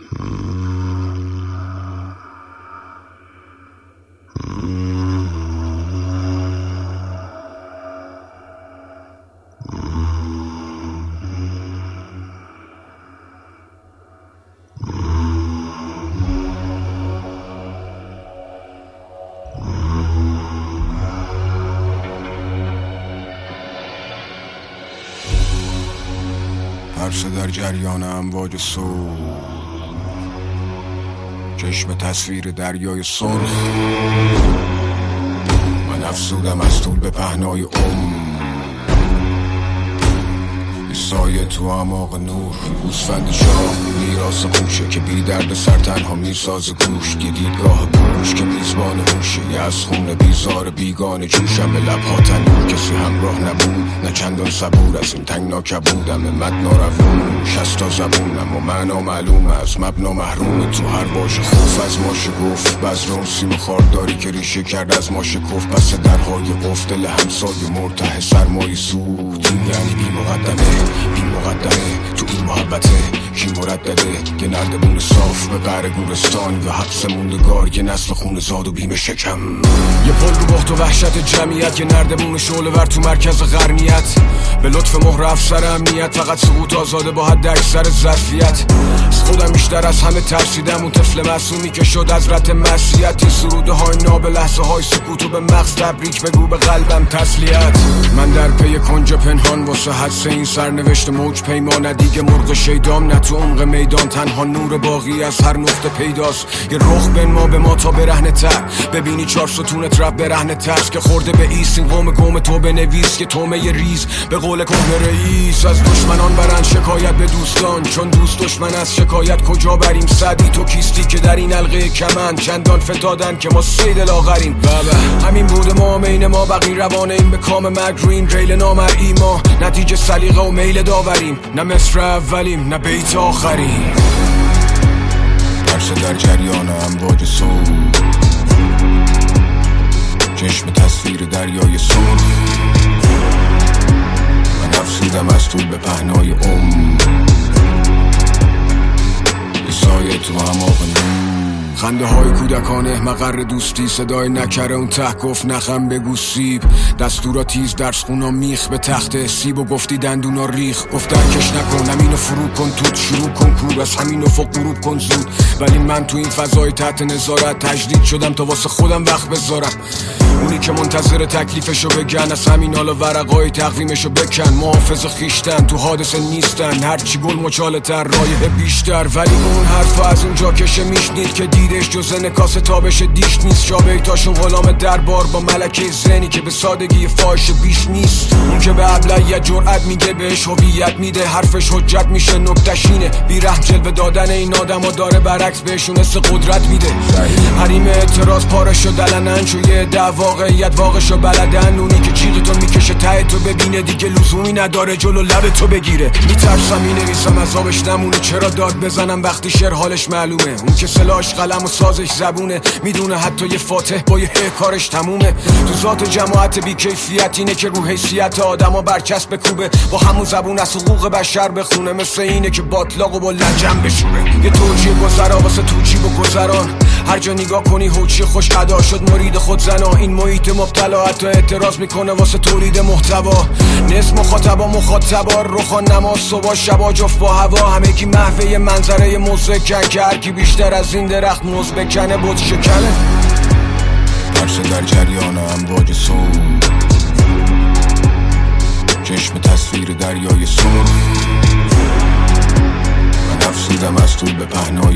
پرسه در جریان امواج صبح، چشم تصویر دریای سرخ. من افزودم از طول به پهنای سایه تو اعماق نور. گوسفند شاه میراث قوشه که بی درد سر تنها میساز گوش. یه دیدگاه پوش که میزبان هوشه، یه از خونه بیزار بیگانه جوشم. به لبها تنور کسی همراه نبود، نه چندان صبور از این تنگنا کبودم. مد ناروون 60 تا زبونم و معنا معلوم از مبنا محروم. تو هر باشه خوف از ما شگفت، بذر سیم خارداری که ریشه کرد از ما شکفت. پس درهای قفل دل همسایه مرتاح سرمایه سود. یعنی بی مقدمه تو این محبته کی مردده. یه نردبون صاف به قعر گورستان، یا حبس موندگار یه نسل خون زاد و بیم شکم. یه پل رو بخت و وحشت جمعیت، یه نردبون شعله ور تو مرکز غرنیت. به لطف مهر افسر امنیت، فقط سقوط آزاده با حد اکثر ظرفیت. از خودم بیشتر از همه ترسیدم، اون طفل معصومی که شد از رت معصیت. این سروده های ناب لحظه های سکوت و به مغز تبریک بگو، به قلبم تسلیت. من در پی کنج پنهان واسه حدس این سرنوشت موج پیما. دیگه مرغ شیدام نه تو عمق میدان، تنها نور باقی از هر نقطه پیداست. یه رخ بنما به ما تا برهنه تر، ببینی 4 ستونت رب برهنه ترس. که خورده به ایست این قوم تو بنویس که تومه ریز. به قول کهنه رئیس از دشمنان برن شکایت به دوستان، چون دوست دشمن از شکایت کجا بریم. سعدی تو کیستی که در این حلقه کمند چندان فتادن که ما سید لاغریم. بابا همین بود ما مین ما بقی روانه این به کام مرگ رو این ریل نامرئی. ما نتیجه سلیقه و میل داوریم، نه مصر اولیم نه بیت آخریم. پرسه در جریان امواج صبح، چشم تصویر دریای سرخ. من افزودم از طول به پهنای یه سایه تو اعماق نور. خنده های کودکانه مقر دوستی، صدای نکره اون ته گفت نخم بگو سیب. دستورا تیز درس خونا میخ به تخت سیب و گفتی دندونا ریخ. گفت درکش نکن همینو فرو کن، توت شروع کن کور از همین افق غروب کن زود. ولی من تو این فضای تحت نظارت تجدید شدم تا واسه خودم وقت بذارم. اونی که منتظر تکلیفشو بگن، از همین حالا ورقای تقویمشو بکن. محافظ خیشتن تو حادثه نیستن، هرچی گل مچاله تر رایه بیشتر. ولی اون حرفا از اونجا کشه میشنید که دیدش جز نکاس تابش دیش نیست. شابیتاشون غلام دربار با ملکه زنی که به سادگی فاحش بیش نیست. اون که به ابلهیت جرأت میگه بهش هویت میده، حرفش حجت میشه نکتشینه. بیرحم جلوه دادن این آدما داره برعکس بهشون حس قدرت میده. حریم اعتراض پارشو دلنن چو یه واقعیت واقعشو بلدن. اونی که جیغ تو میکشه ته تو ببینه دیگه لزومی نداره جلو لب تو بگیره. میترسم مینویسم عذابش نمونه، چرا داد بزنم وقتی شعر حالش معلومه. اون که سلاش قلم و سازش زبونه، میدونه حتی یه فاتح با یه کارش تمومه. تو ذات جماعت بی کیفیت اینه که رو حیثیت آدما برچسب بکوبه، با همون زبون از حقوق بشر بخونه. مثل اینه که باطلاقو با لجن بشوره. یه توجیه گذرا واسه توجی و گذران، هر جا نگاه کنی هوچی خوش ادا شد مرید خود زنا. این محیط مبتلا حتی اعتراض میکنه واسه تولید محتوا. نصف مخاطبا رخان نماز صبح شبا جفت با هوا. همگی محوه منظره مزکن که هرکی بیشتر از این درخت موز بکنه بود شکنه. پرسه در جریان امواج صبح، چشم تصویر دریای سرخ. من افزودم از طول به پهنای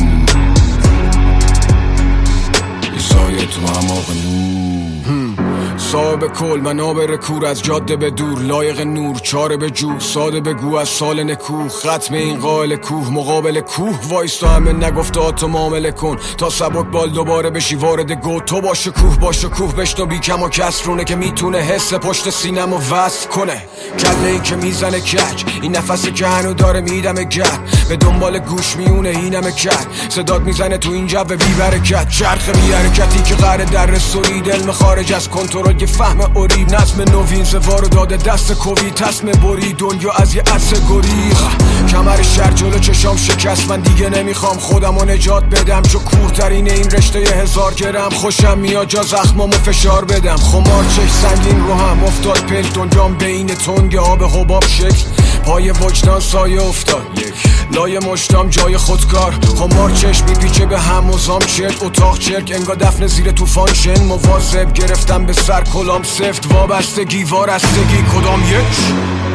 یه سایه تو اعماق نور. صاحب کل منابر کور از جاده به دور، لایق نور چاره به جو. ساده بگو از سال نکوه، ختم این قائل کوه. مقابل کوه وایستا همه نگفتهاتو معامله کن، تا سبک بال دوباره بشی وارد گو. تو باشه کوه بشنو بی کم و کسرونه که میتونه حس پشت سینم و وصل کنه. کله ای که میزنه کج، این نفسی که هنو داره میدم گر. به دنبال گوش میونه اینم کرد، صدات میزنه تو این جو بی برکت. چرخ بی حرکتی که قراره در رسولید، علم خارج از کنترل یه فهم اوریب. نظم نوین زوارو داده دست کوی، تصم بری دنیا از یه عرصه گریخ. کمر شهر جلو چشام شکست، من دیگه نمیخوام خودمو نجات بدم، چو کورترین این رشته 1000 گرم. خوشم میاد جا زخمامو فشار بدم، خمار چش سنگین رو هم افتاد پل، دنیام بین تنگ آب حباب شکل، پای وجدان سایه افتاد لای مشتام جای خودکار. خمار چشم میپیچه به هم مزام چرت، اتاق چرک انگا دفن زیر طوفان شن. مواظب گرفتم به سر کلام سفت، وابستگی وارستگی کدام یک؟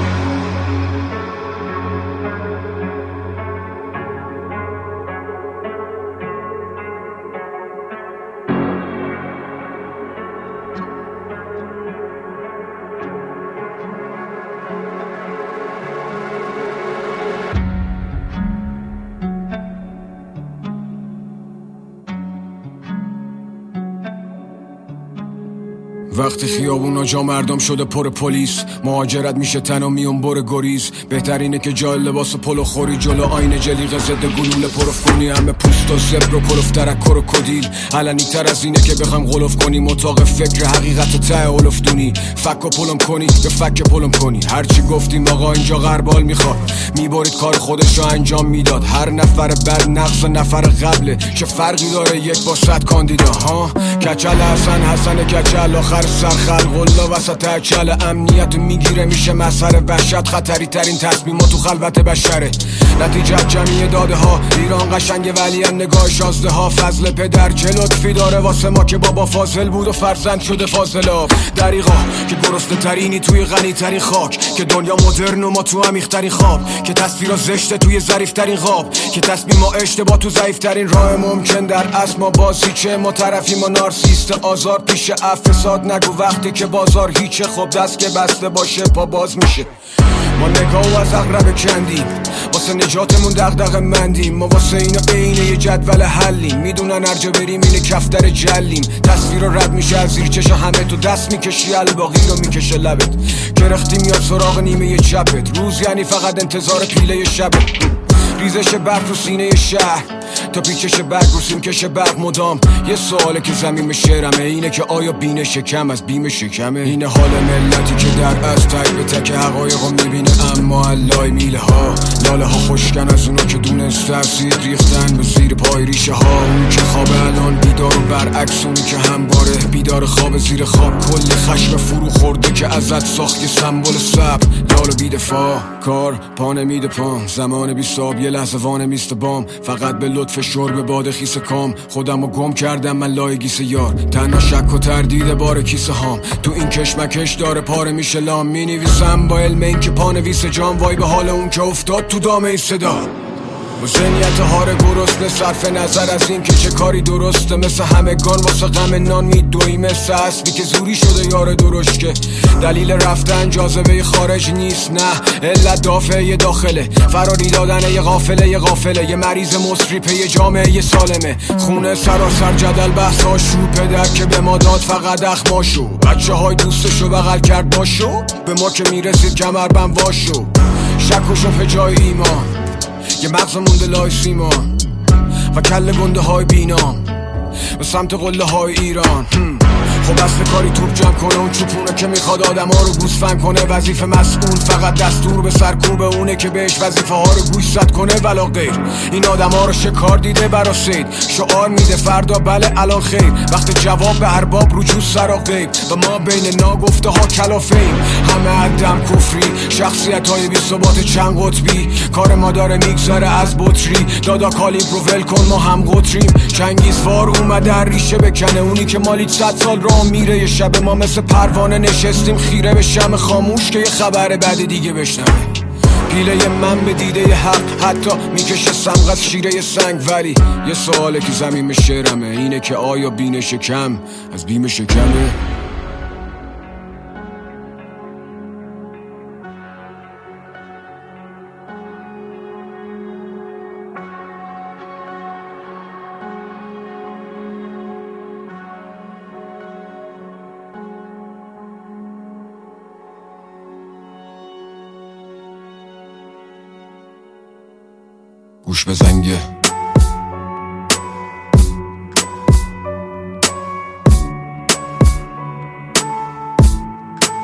وقتی خیابونا جا مردم شده پر پلیس، مهاجرت میشه تنها میون بر گریز. بهترینه که جای لباس پلو خوری جلو آینه جلیقه ضد گلوله پروف کنی، همه پوست و زبر و کلوف ترکر و کدیل. علنی تر از اینه که بخوام غلوف کنیم اتاق فکر حقیقت ته اولفتونی. فک و پلم کنی یا فک پلم کنی، هرچی گفتیم آقا اینجا غربال میخواد، میبرید کار خودش رو انجام میداد. هر نفر بعد نقص نفر قبله، چه فرقی داره یک با 100 کاندیدا ها؟ کچل حسن کچل آخر سرخلق الله وسط اکل امنیت میگیره، میشه مسئله وحشت. خطری ترین تصمیم تو خلوت بشره، نتیجه جمعی داده ها. ایران قشنگ ولی نگاه شازده ها، فضل پدر چه لطفی داره واسه ما که بابا فاضل بود و فرزند شده فاضلاب. دریغا که گرسنه ترینی توی غنی ترین خاک، که دنیا مدرن و ما تو عمیق ترین خواب، که تصویرا زشته توی ظریف ترین خواب، که تصمیم ما اشتباه تو ضعیف ترین راه ممکن. در اصل ما بازی چه ما طرفی، ما نارسیست آزار پیش افساد. نگو وقتی که بازار هیچه، خب دست که بسته باشه پا باز میشه. ما نگاه از اغرب کندیم، واسه نجاتمون دغدغه مندیم. ما واسه اینو عین یه جدول حلیم، میدونن هر جا بریم اینه کفتر جلیم. تصویر رو رد میشه از زیر چش همه، تو دست میکشی الباقی رو میکشه لبت. کرختی میاد سراغ نیمه چپت، روز یعنی فقط انتظار پیله شبت. ریزش برق رو سینه شهر تا پیچش برق رو سیمکش برق مدام. یه سواله که زمین شعرمه، اینه که آیا بین شکم از بیم شکمه؟ اینه حال ملتی که در از تک به تک حقایق رو میبینه، اما علای میله ها لاله ها خوشکن از اونا که دونست ترسید ریختن به زیر پای ریشه ها. اون که خواب الان بیدار و برعکس اونی که همواره بیدار خواب زیر خواب. کل خشم فرو خورده که ازت ساخت یه سمبل صبر، لال و بیدفاع. کار پا نمیده پام، زمان بیستاب یه لحظه وانه میست بام. فقط به لطف شرب باد خیس کام، خودمو گم کردم من لای گیس یار. تنها شک و تردید بار کیسه هام، تو این کشمکش داره پاره میشه لام. می نویسم با علم این که پانویس جام، وای به حال اون که افتاد تو دام این صدا. با ذهنیت هار گرسنه صرف نظر از این که چه کاری درسته، مثل همگان واسه غم نان میدوی، مثل اسبی که زوری شده یار درشکه. دلیل رفتن جاذبه خارج نیست، نه علت دافعه داخله. فراری دادن یه قافله یه مریض مصری یه جامعه سالمه. خونه سراسر جدل بحث آشو، پدر که به ما داد فقط اخماشو. بچه های دوستشو بغل کرد باشو، به ما که میرسید کمربند واشو. شک و شبه جای ایمان، یه مغز مونده لای سیمان و کل گنده های بینام به سمت قله های ایران. خب اصل کاری توپ جمع کنه، اون چوپونه که میخواد آدم ها رو گوسفند کنه. وظیفه مسئول فقط دستور به سرکوب اونه که بهش وظیفه ها رو گوشزد کنه ولا غیر. این آدم ها رو شکار دیده برا سید، شعار میده فردا بله الان خیر. وقت جواب به ارباب رجوع سرا غیب، و ما بین ناگفته ها کلافیم. همه عدم کفری، شخصیت های بی ثبات چند قطبی. کار ما داره میگذره از بطری، دادا کالیبرو ول کن ما هم قطریم. چنگیزوار اومده ریشه بکنه، اونی که مالی 100 سال راه میره. یه شب ما مثل پروانه نشستیم خیره به شمع خاموش که یه خبر بعد دیگه بشنوه. پیله من به دیده حق حتی میکشه سمغ از شیره سنگ. ولی یه سواله که زمین به شعرمه، اینه که آیا بین شکم از بیم شکمه؟ گوش به زنگه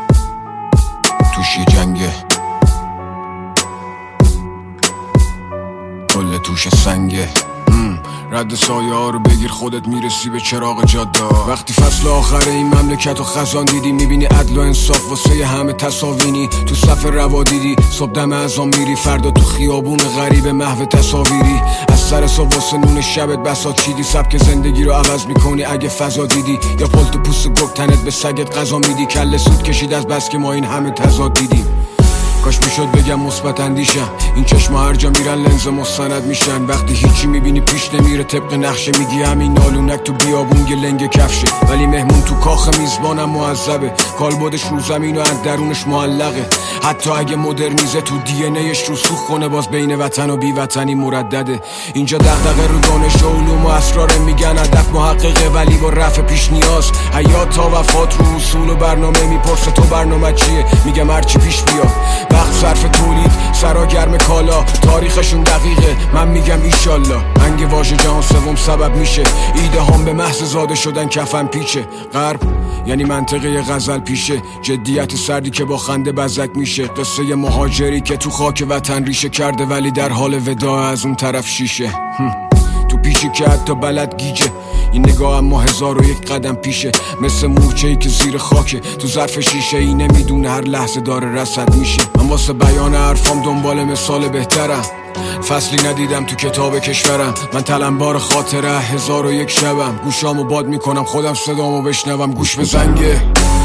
توش یه جنگه توش سنگه. رد سایه ها رو بگیر خودت میرسی به چراغ جاده. وقتی فصل آخره این مملکت و خزان دیدی، میبینی عدل و انصاف واسه همه تساوینی. تو صف روا دیدی صبح دم اذان میری، فردا تو خیابون غریب محو تصاویری. از سر صبح واسه نون شبت بساط چیدی، سبک زندگی رو عوض میکنی اگه فضا دیدی. یا پلت و پوست گرگ تنت به سگت غذا میدی، کله سود کشید از بس که ما این همه تضاد دیدیم. کاش میشد بگم مثبت اندیشم، این چشما هر جا میرن لنز مستند میشن. وقتی هیچی میبینی پیش نمیره طبق نقشه، میگی همین نالونک تو بیابون لنگ کفشه. ولی مهمون تو کاخ میزبانم معذبه، کالبدش رو زمین و از درونش معلقه. حتی اگه مدرنیزه تو دی ان ایش رو سوخ کنه، باز بین وطن و بی وطنی مردده. اینجا دغدغه رو دانش و علوم و اسرار، میگن هدف محققه ولی با رفع پیش نیاز. حیات تا وفات رو اصول و برنامه، میپرسه تو برنامه چیه، میگم هرچی پیش بیاد. وقت صرف تولید سرا گرم کالا، تاریخشون دقیقه، من میگم ایشالله. انگ واژه جهان سوم سبب میشه ایده هم به محض زاده شدن کفن پیچه. غرب یعنی منطقه غزل پیشه، جدیت سردی که با خنده بزک میشه. قصه مهاجری که تو خاک وطن ریشه کرده ولی در حال وداع از اون طرف شیشه. تو پیشی که حتی بلد گیجه، این نگاه اما 1001 قدم پیشه. مثل مورچه‌ای که زیر خاکه تو ظرف شیشه ای، نمیدونه هر لحظه داره رصد میشه. من واسه بیان حرفام دنبال مثال بهترم، فصلی ندیدم تو کتاب کشورم. من تلمبار خاطره 1001 شبم، گوشامو باد میکنم خودم صدامو بشنوم. گوش به زنگه